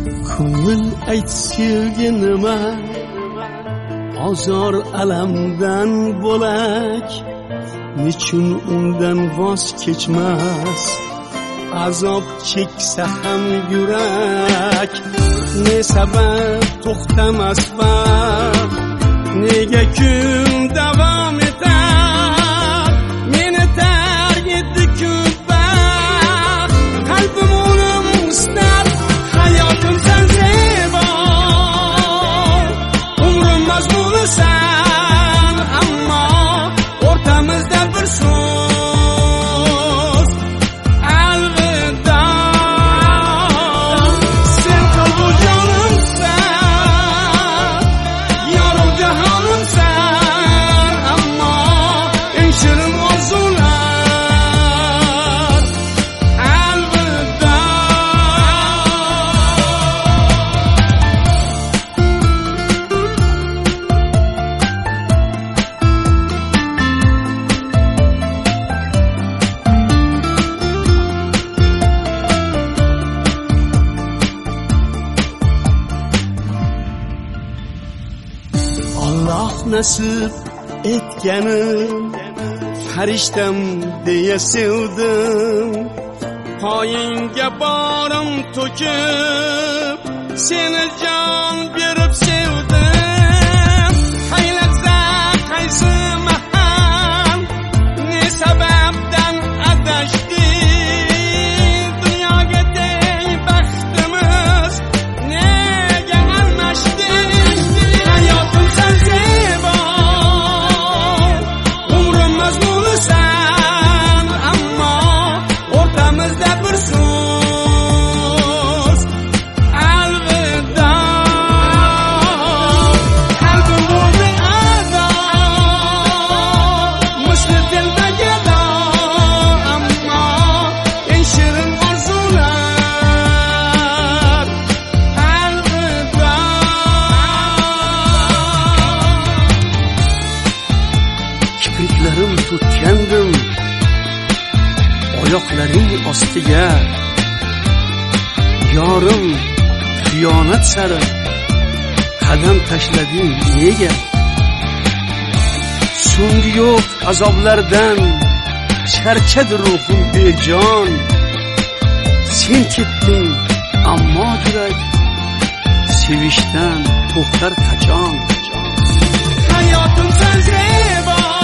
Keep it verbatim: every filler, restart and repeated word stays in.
ko'ngil ayt sevgi nima, azor alamdan bo'lak, nechun undan voz kechmas, azob cheksa ham yurak. Ne sabab to'xtamas vaqt, nega kun davom etar, meni tark etdi ko'p vaqt, qalbim uni mustar, hayotim san zebo, umrim mazmunisan, ammo o'rtamizda bir so'z, alvido. Sen qol bu jonimsan, yorim jahonimsan, ammo eng shirin orzular, alvido. Alloh nasib etganim, farishtam deya sevdim, poyingga borim to'kib, seni jon berib sevdim. Haylatsa qaysi mahal, ne sababdan adashdik, dunyoga teng baxtimiz nega almashdik. Hayotim san zebo, umrim mazmunisan, ammo o'rtamizda bir so'z, alvido. Qalbim bo'ldi ado, misli tildagi ado, ammo eng shirin orzular, alvido. Kipriklarim tutgandim oyoqlaring ostiga, yorim xiyonat sari qadam tashlading nega? So'nggi yo'q azoblardan charchadi ruhim bejon, sen ketding ammo yurak sevishdan to'xtar qachon? Hayotim san zebo,